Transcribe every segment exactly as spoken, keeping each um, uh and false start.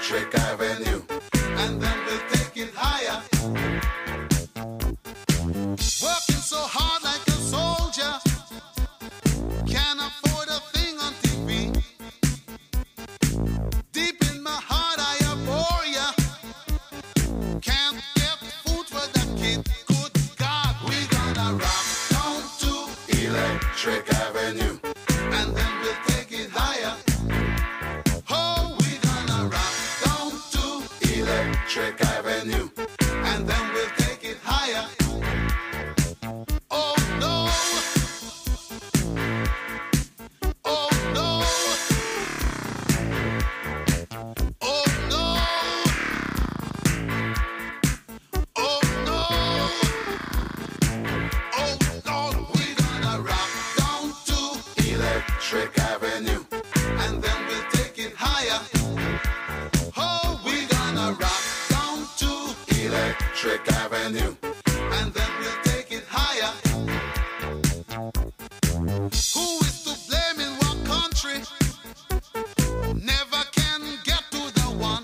Electric Avenue, and then we'll take it higher. Working so hard like a soldier, can't afford a thing on T V. Deep in my heart I abhor ya, can't get food for the kid. Good God, we gonna rock down to Electric Avenue, and then we'll take it higher. Oh, we gonna rock down to Electric Avenue, and then we'll take it higher. Oh no, oh no, oh no, oh no, oh Lord, we gonna rock down to Electric Avenue, and then we'll take it higher. Oh, we gonna rock down to Electric Avenue, and then we'll take it higher. Who is to blame in what country? Never can get to the one.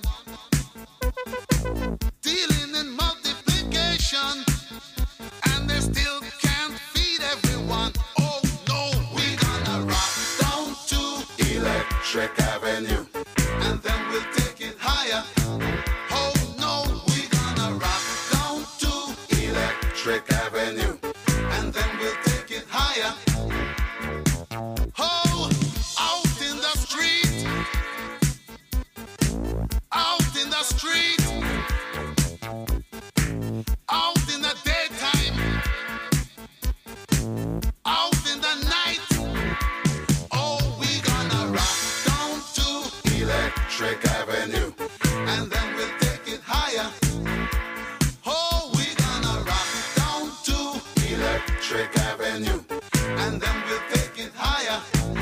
Dealing in multiplication, and they still can't feed everyone. Oh no, we gonna rock down to Electric Avenue, and then we'll take it higher. Oh no, we gonna rock down to Electric Avenue, and then we'll take it higher. Oh, out in the street, out in the street, out in the daytime, out in the night. Oh, we gonna rock down to Electric Avenue, and then we'll take it higher. Oh, we gonna rock down to Electric Avenue, and then we'll take it higher.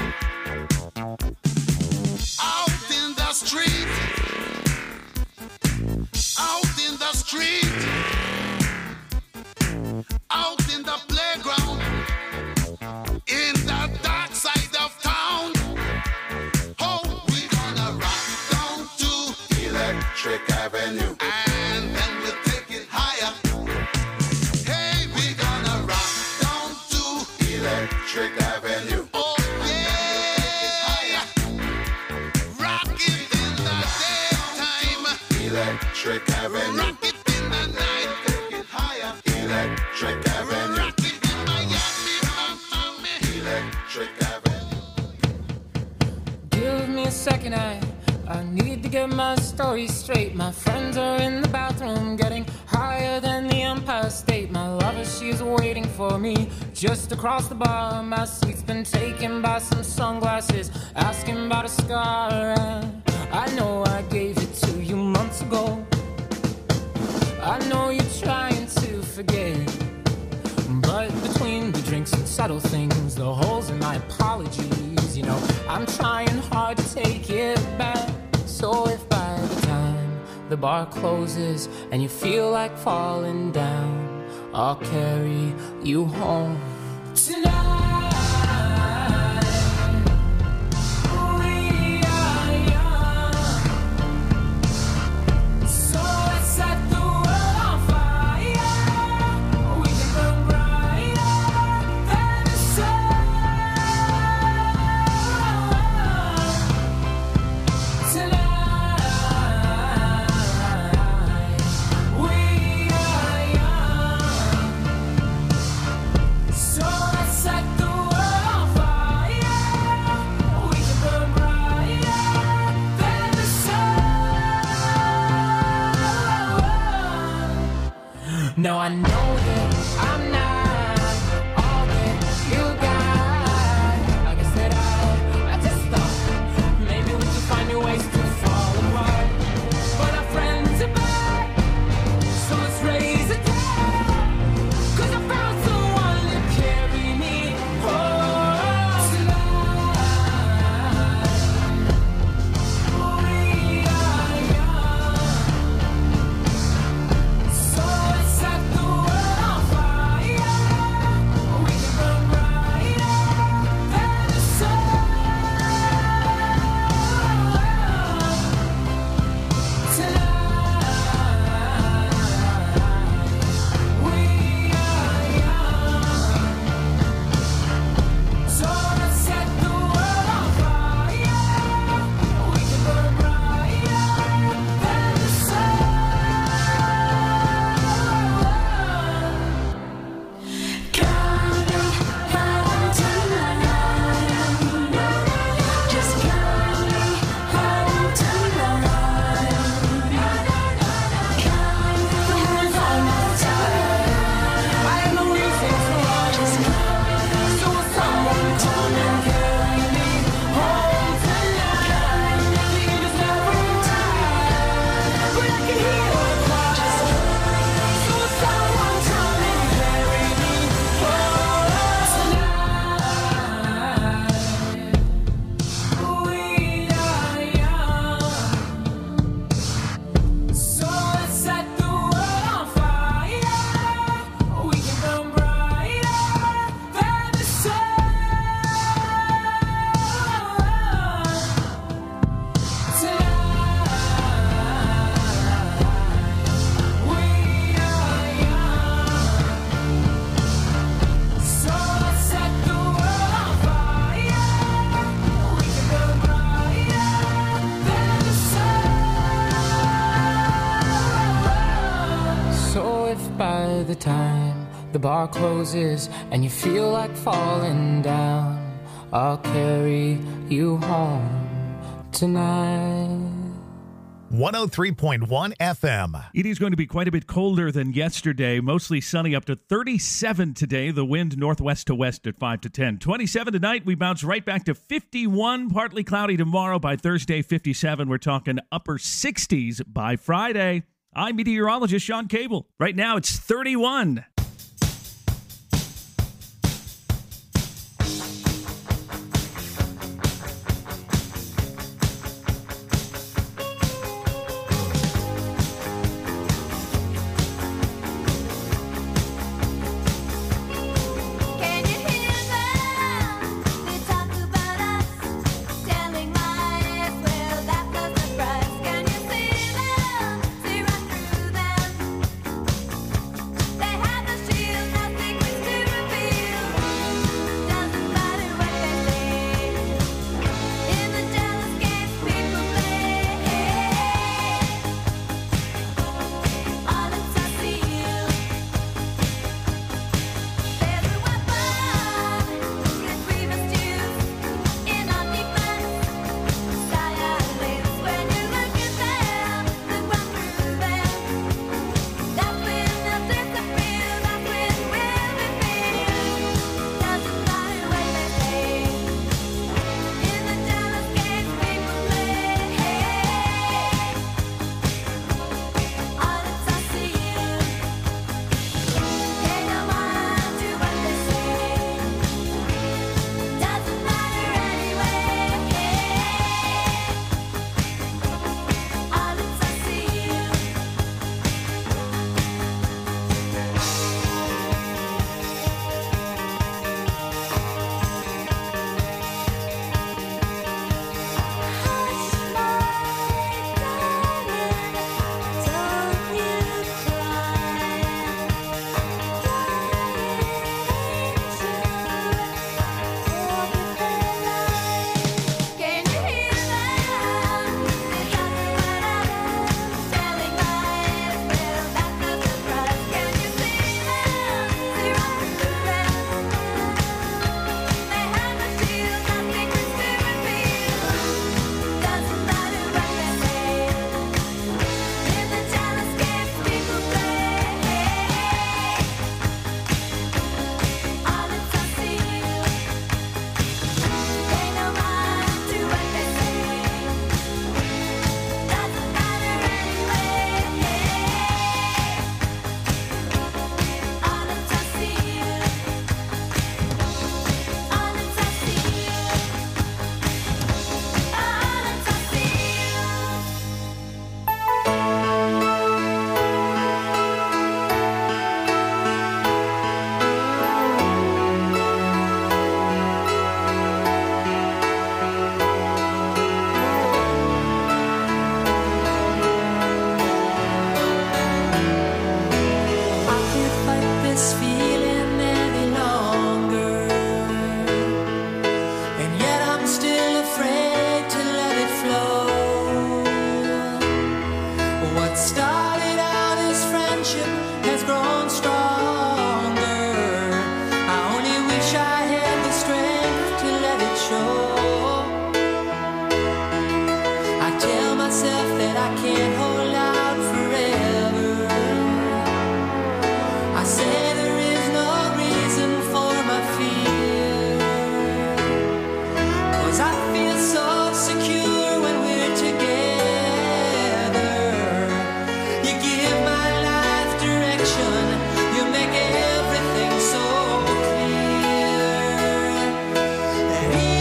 Out in the street, out in the street, out in the playground, in the dark side of town. Oh, we gonna rock down to Electric Avenue, and then we'll take it higher. Hey, we gonna rock down to Electric Avenue. Oh yeah, rock it in the daytime, Electric Avenue. Rock it in the night, take it higher, Electric Avenue. Rock it in Miami, Miami, Electric Avenue. Give me a second, I, I need to get my story straight. My friends are in the bathroom getting higher than the Empire State. My lover, she's waiting for me just across the bar. My seat's been taken by some sunglasses, asking about a scar. And I know I gave it to you months ago. I know you're trying to forget, but between the drinks and subtle things, the holes in my apologies, you know, I'm trying hard to take it back. So if by the time the bar closes and you feel like falling down, I'll carry you home tonight. No, I know that I'm not all that you got. I guess that I, I just thought maybe we could find new ways to fall apart. But our friends are back, so let's raise a toast. 'Cause I found someone to carry me home tonight. We are young, so let's set the world the time the bar closes and you feel like falling down, I'll carry you home tonight. one oh three point one F M. It is going to be quite a bit colder than yesterday. Mostly sunny, up to thirty-seven today. The wind northwest to west at five to ten. twenty-seven tonight. We bounce right back to fifty-one. Partly cloudy tomorrow. By Thursday, fifty-seven. We're talking upper sixties by Friday. I'm meteorologist Sean Cable. Right now, it's thirty-one.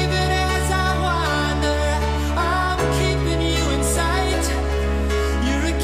You're a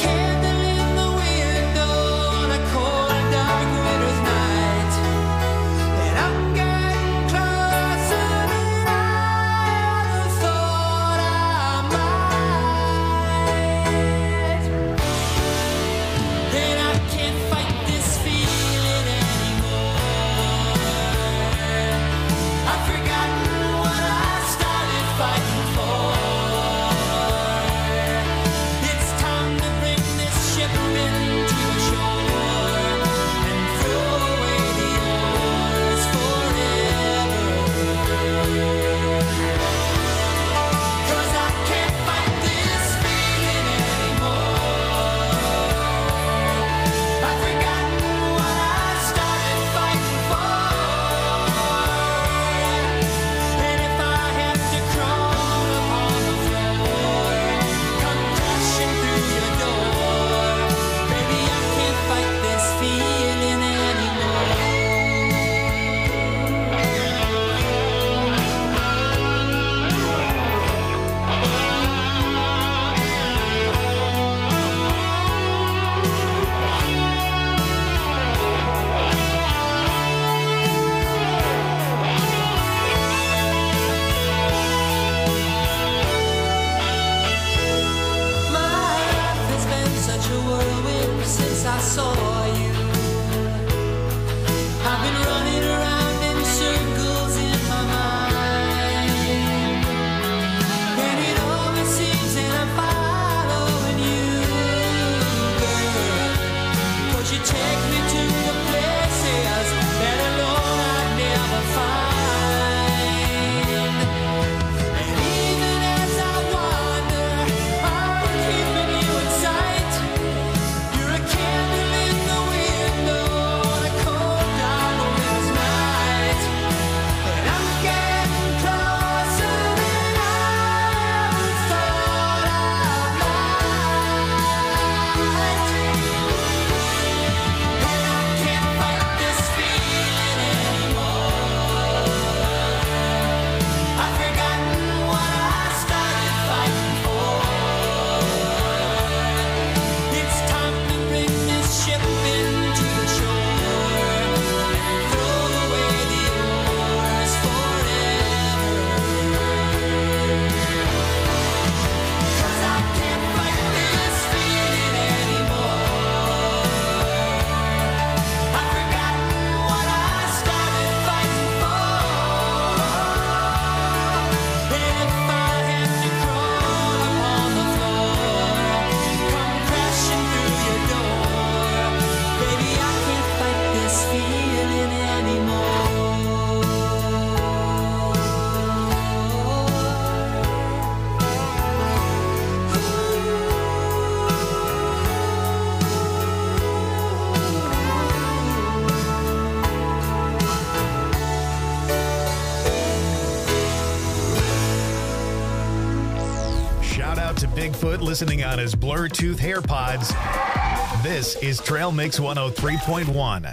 shout out to Bigfoot listening on his Bluetooth AirPods. This is Trail Mix one oh three point one.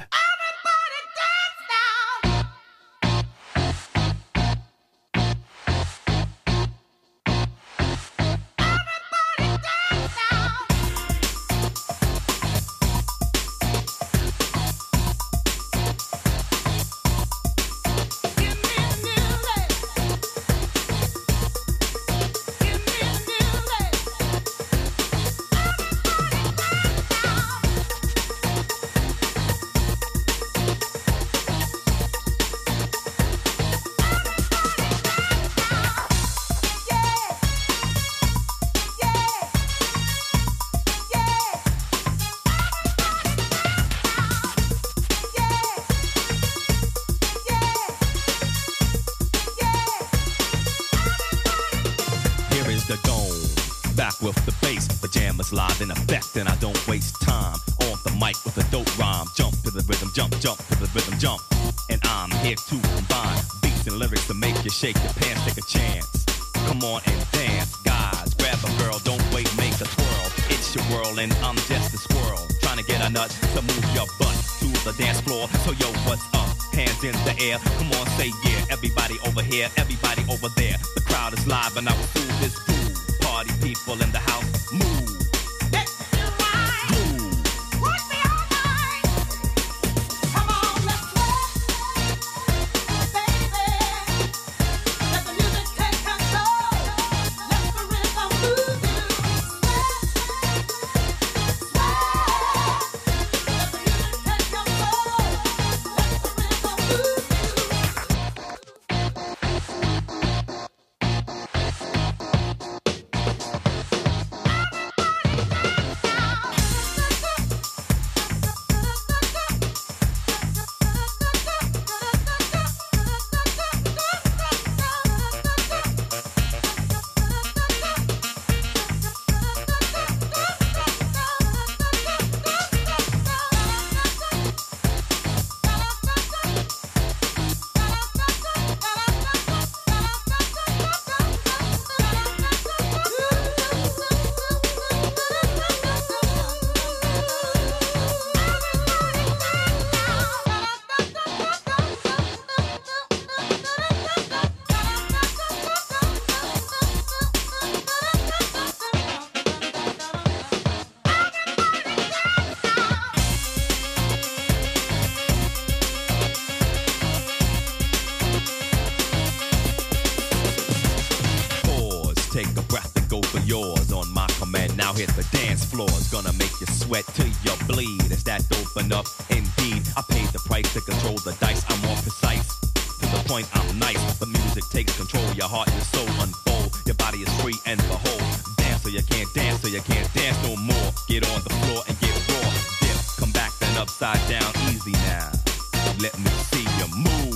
Live in effect, and I don't waste time on the mic with a dope rhyme. Jump to the rhythm, jump, jump to the rhythm, jump. And I'm here to combine beats and lyrics to make you shake your pants, take a chance. Come on and dance, guys. Grab a girl, don't wait, make a twirl. It's your world, and I'm just a squirrel trying to get a nut to move your butt to the dance floor. So yo, what's up? Hands in the air, come on, say yeah. Everybody over here, everybody over there. The crowd is live, and I will do this groove. Party people in the house, move. Hit the dance floor, it's gonna make you sweat till you bleed. Is that dope enough? Indeed, I paid the price to control the dice. I'm more precise, to the point I'm nice. The music takes control, your heart and your soul unfold. Your body is free and behold. Dance so you can't dance, so you can't dance no more. Get on the floor and get raw. Dip, come back then upside down, easy now. Let me see you move.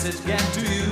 message get to you?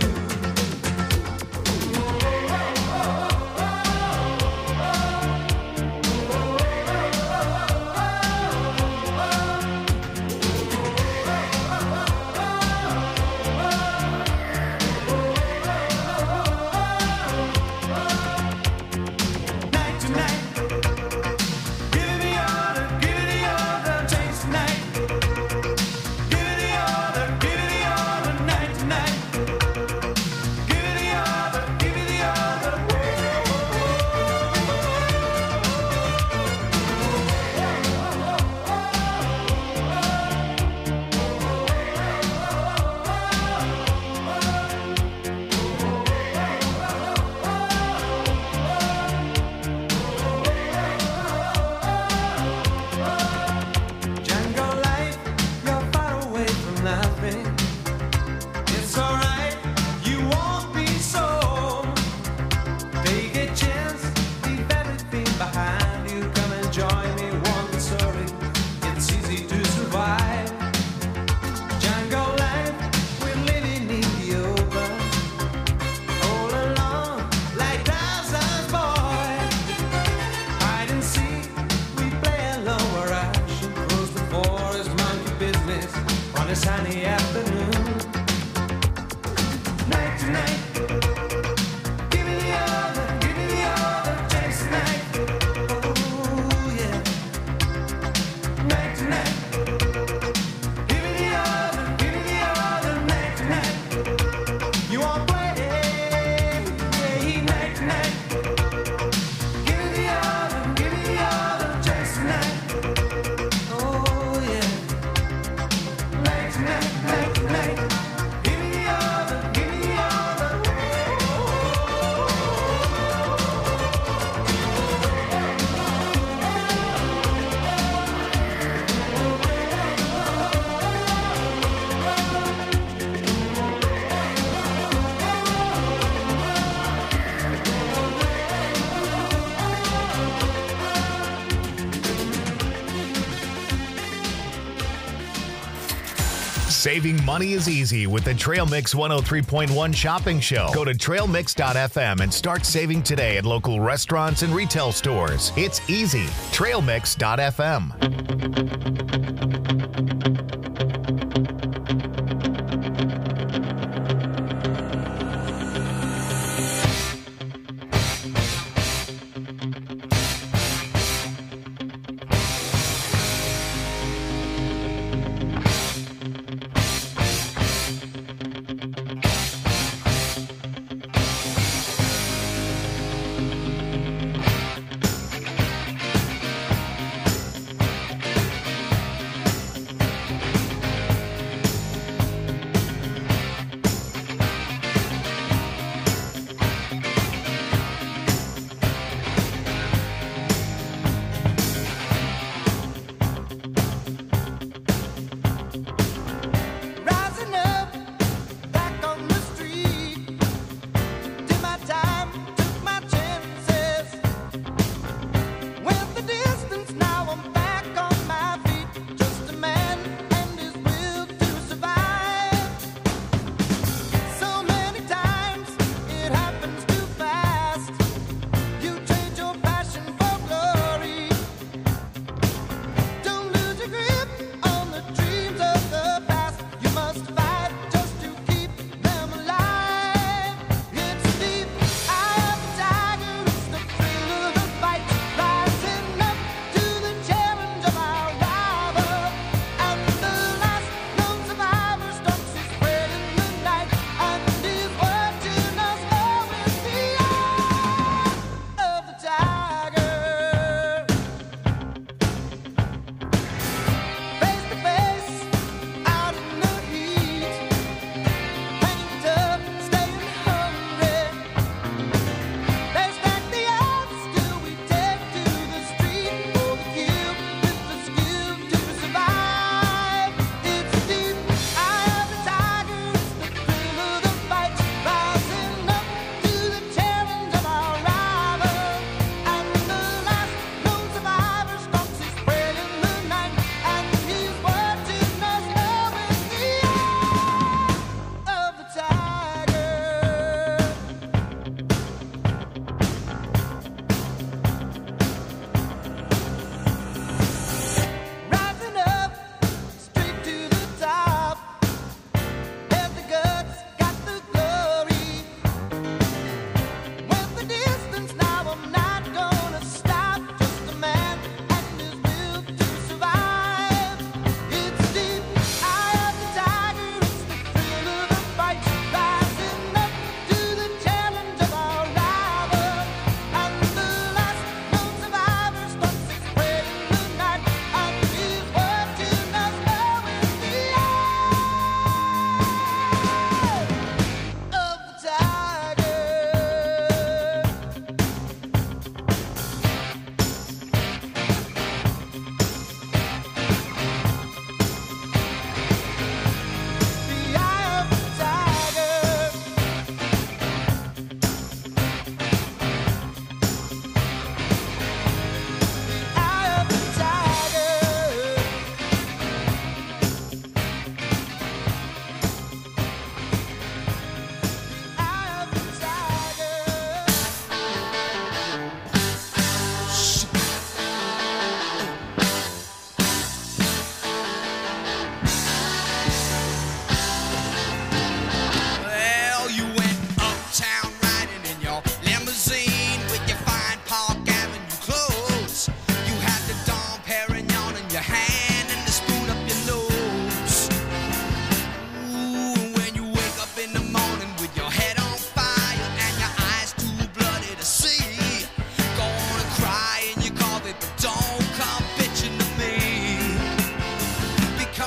Saving money is easy with the Trail Mix one oh three point one shopping show. Go to trail mix dot f m and start saving today at local restaurants and retail stores. It's easy. trail mix dot f m.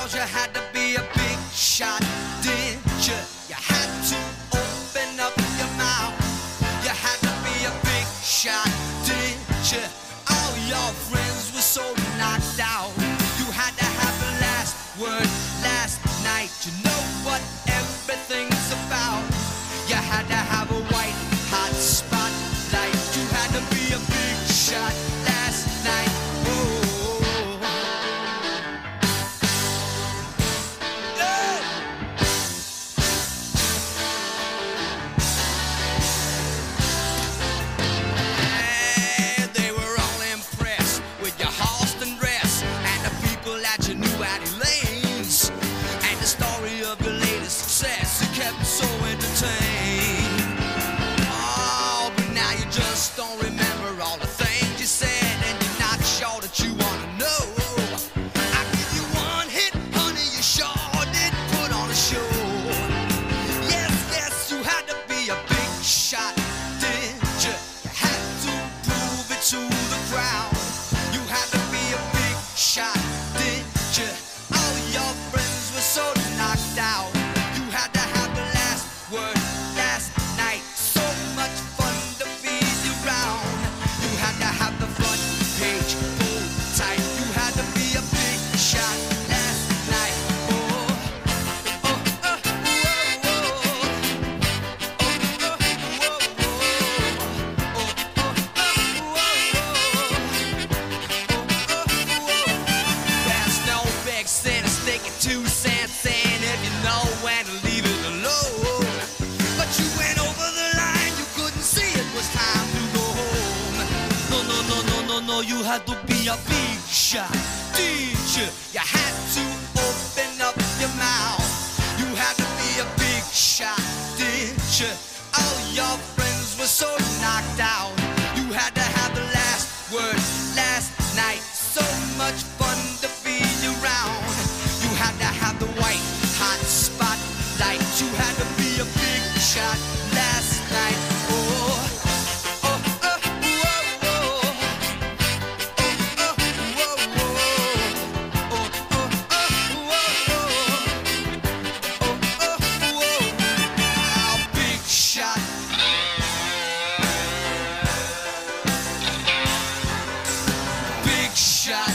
Cause you had to be a big shot, didn't you? You had to open up your mouth. You had to be a big shot, didn't you? All your friends were so knocked out. You had to have the last word last night. You know what everything's about. You had to have a white hot spotlight. You had to be a big shot last night. Whoa. So entertained. Oh, but now you just don't remember all the things you said, and you're not sure that you wanna know. I give you one hit, honey, you sure did put on a show. Yes, yes, you had to be a big shot, didn't you? You had to prove it to the crowd. You had to be a big shot, didn't you? All your friends were so knocked out. You had to have the last word last night. So much fun to be around. You had to have the front page pulled tight. You had to be a big shot last night. Oh, oh, oh, oh, oh, oh, oh. There's no big sin to stick it two cents in if you know when to leave it alone. But you went over the line, you couldn't see it was time to go home. No, no, no, no, no, no, you had to be a big shot, didn't you? You had to open up your mouth. You had to be a big shot, didn't you? All your friends were so knocked out. You had to have the last word last night. So much fun to be around. You had to have the white hot spotlight. You had to be a big shot last night. Oh, oh, oh, oh, oh, oh, oh, oh, oh, oh, big shot. Big shot.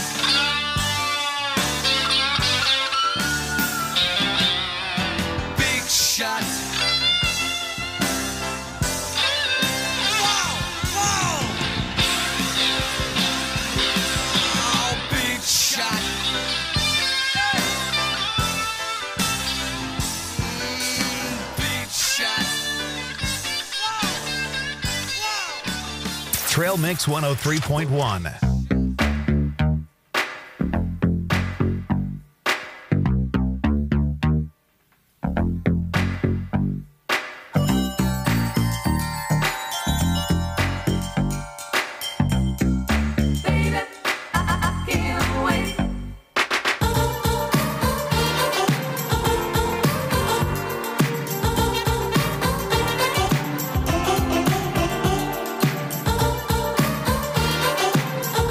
Big shot. Wow, wow. Oh, big shot. Mm, big shot. Wow, wow. Trail Mix one oh three point one. Oh,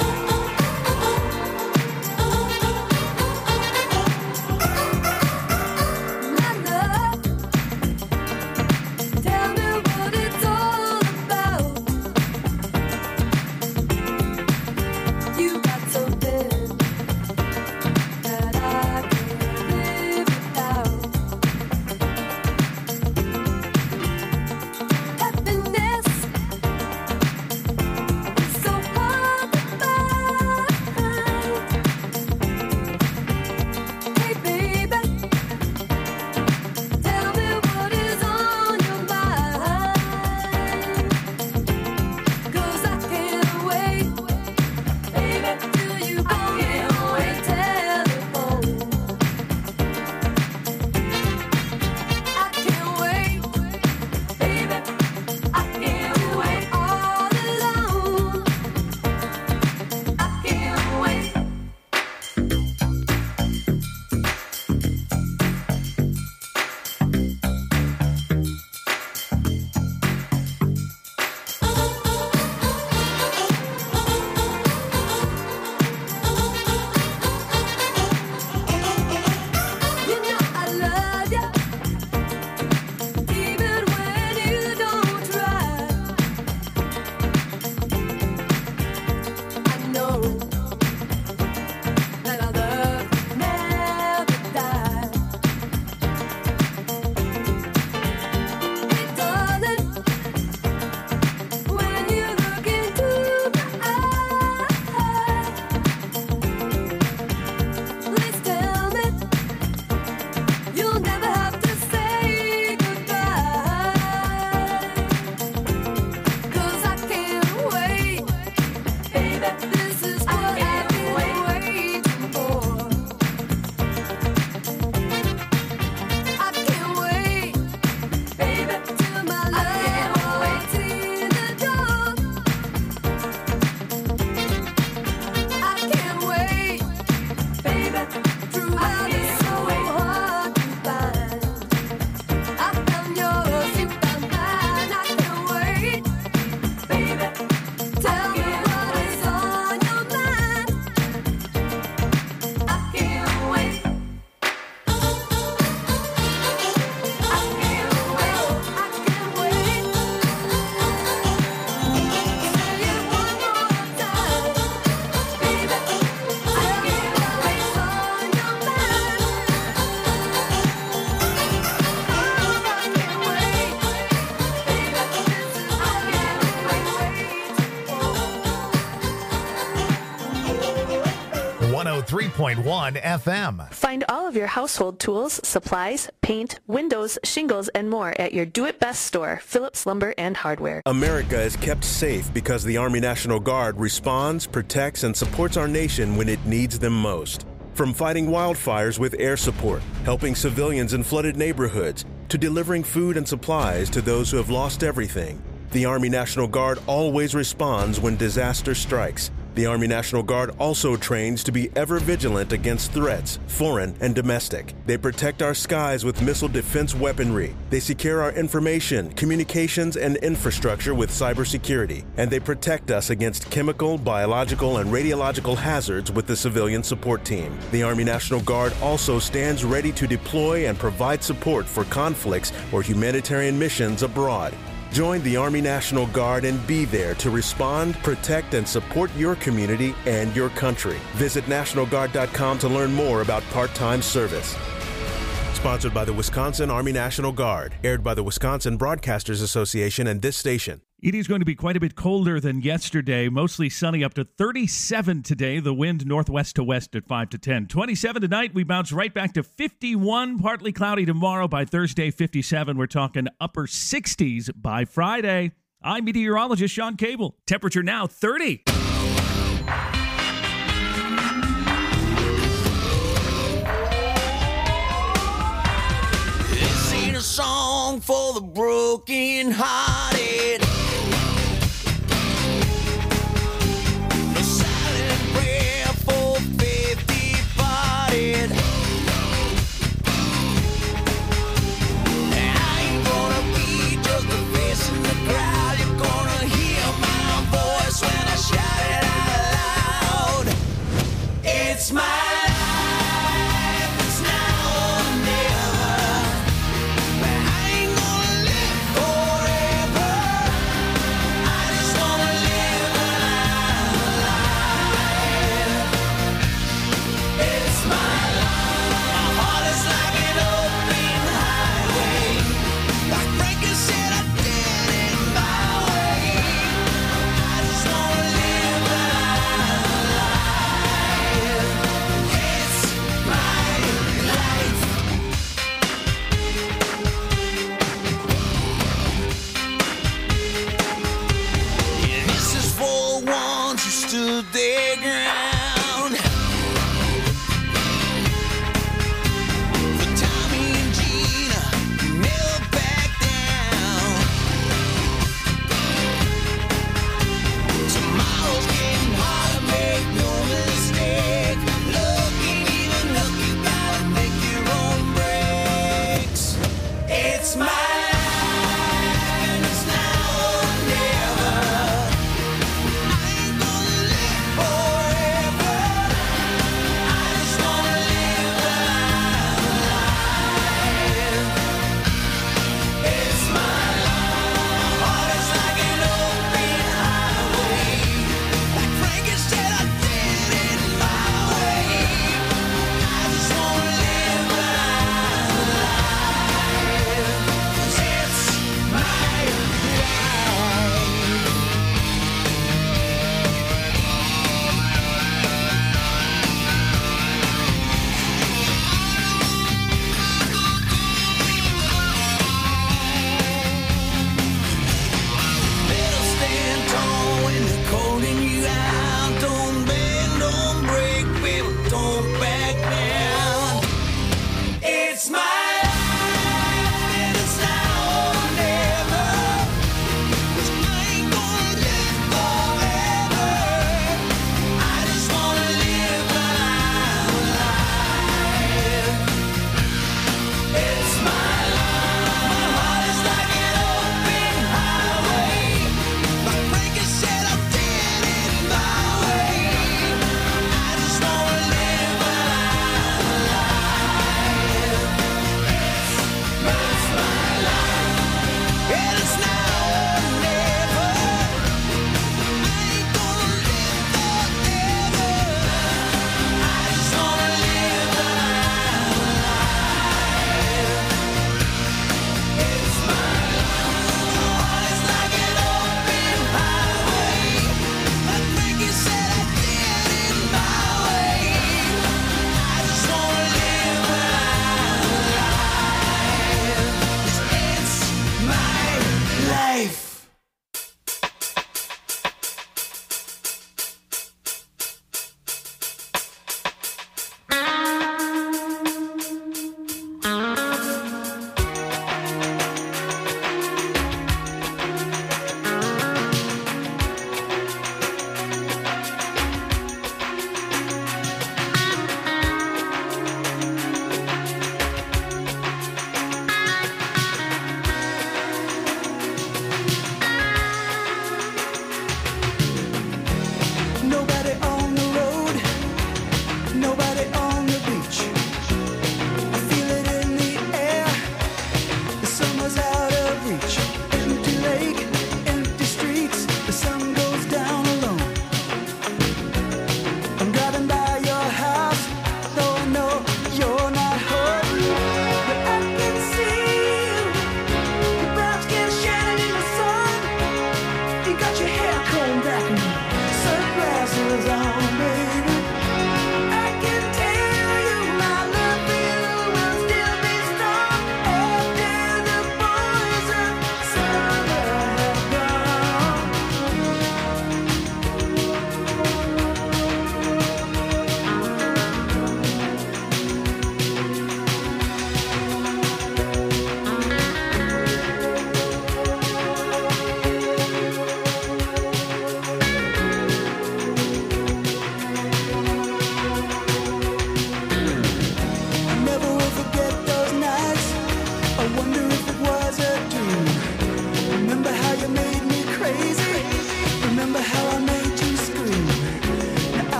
point one F M. Find all of your household tools, supplies, paint, windows, shingles, and more at your Do It Best store, Phillips Lumber and Hardware. America is kept safe because the Army National Guard responds, protects, and supports our nation when it needs them most. From fighting wildfires with air support, helping civilians in flooded neighborhoods, to delivering food and supplies to those who have lost everything, the Army National Guard always responds when disaster strikes. The Army National Guard also trains to be ever vigilant against threats, foreign and domestic. They protect our skies with missile defense weaponry. They secure our information, communications, and infrastructure with cybersecurity. And they protect us against chemical, biological, and radiological hazards with the civilian support team. The Army National Guard also stands ready to deploy and provide support for conflicts or humanitarian missions abroad. Join the Army National Guard and be there to respond, protect, and support your community and your country. Visit National Guard dot com to learn more about part-time service. Sponsored by the Wisconsin Army National Guard. Aired by the Wisconsin Broadcasters Association and this station. It is going to be quite a bit colder than yesterday. Mostly sunny, up to thirty-seven today. The wind northwest to west at five to ten. twenty-seven tonight. We bounce right back to fifty-one. Partly cloudy tomorrow. By Thursday, fifty-seven. We're talking upper sixties by Friday. I'm meteorologist Sean Cable. Temperature now thirty. This ain't a song for the broken hearted. It's my life, it's now or never. But I ain't gonna live forever. I just wanna live alive. It's my life.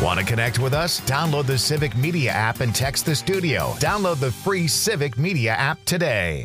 Want to connect with us? Download the Civic Media app and text the studio. Download the free Civic Media app today.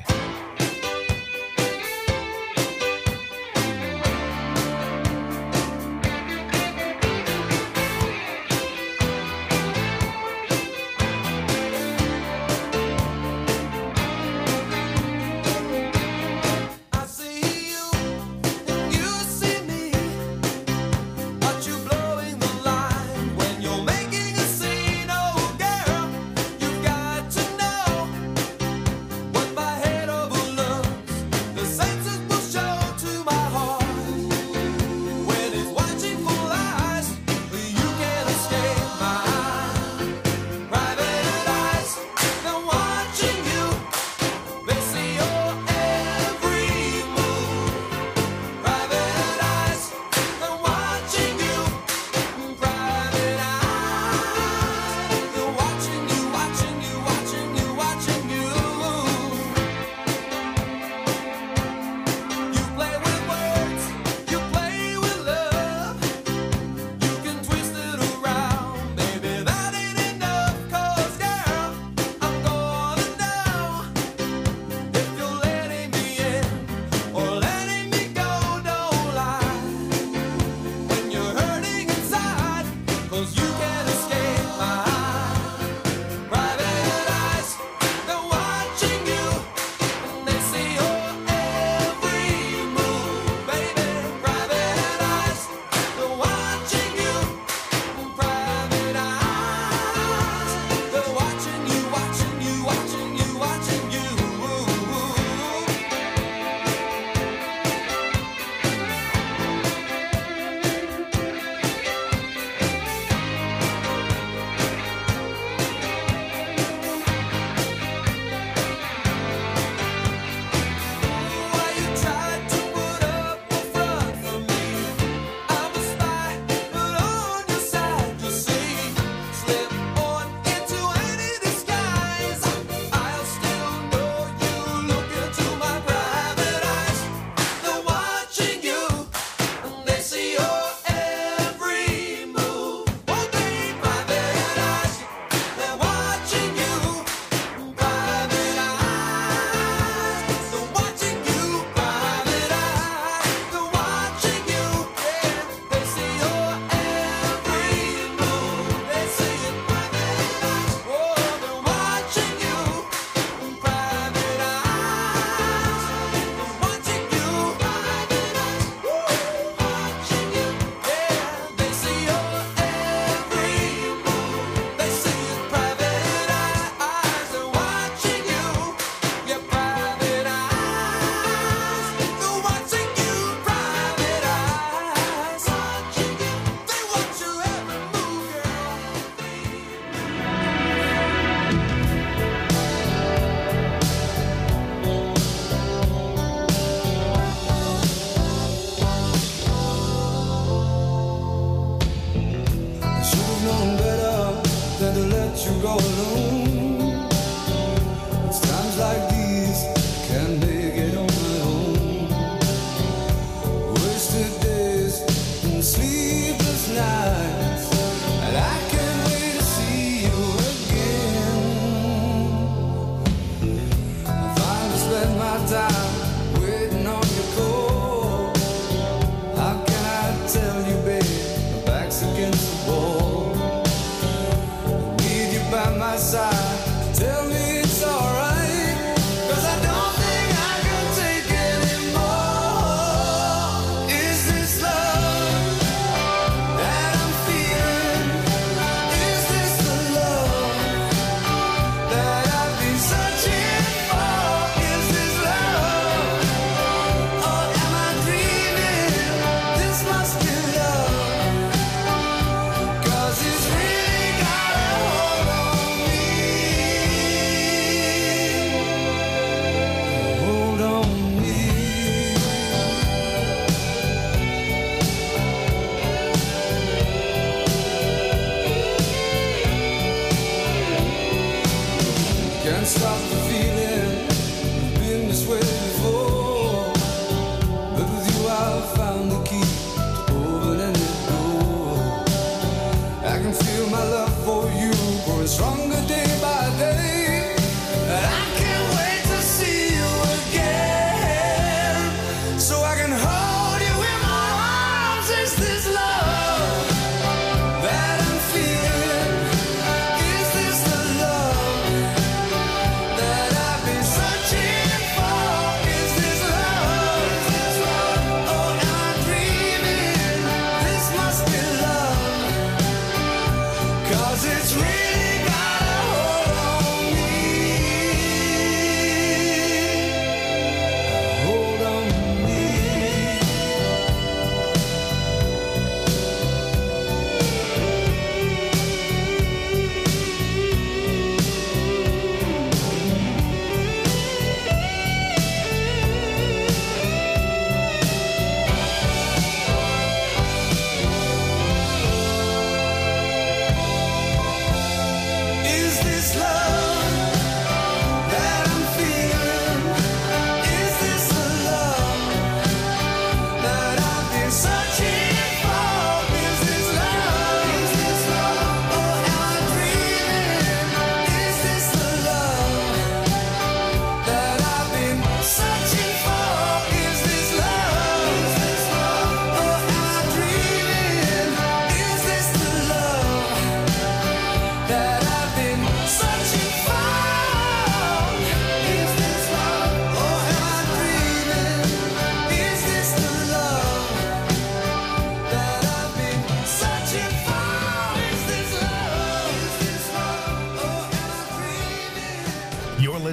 Head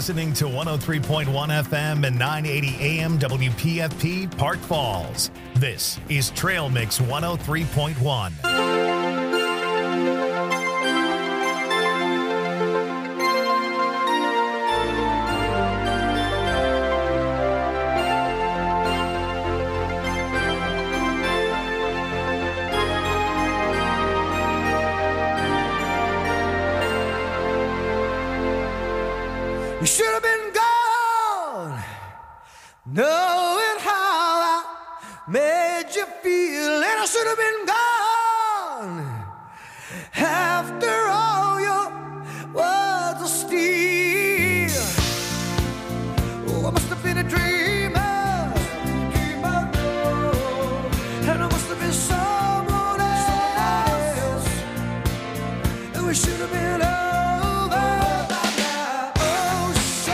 listening to one oh three point one F M and nine eighty A M W P F P Park Falls. This is Trail Mix one oh three point one. You should have been gone, knowing how I made you feel, and I should have been gone after all your words of steel. Oh, I must have been a dreamer, dreamer, and I must have been someone else, and we should have been over. Oh, so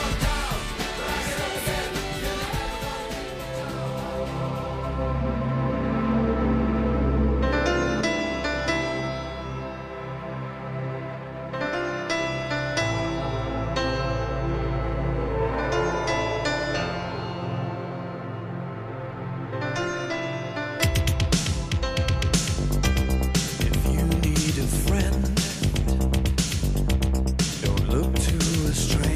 If you need a friend, don't look to a stranger.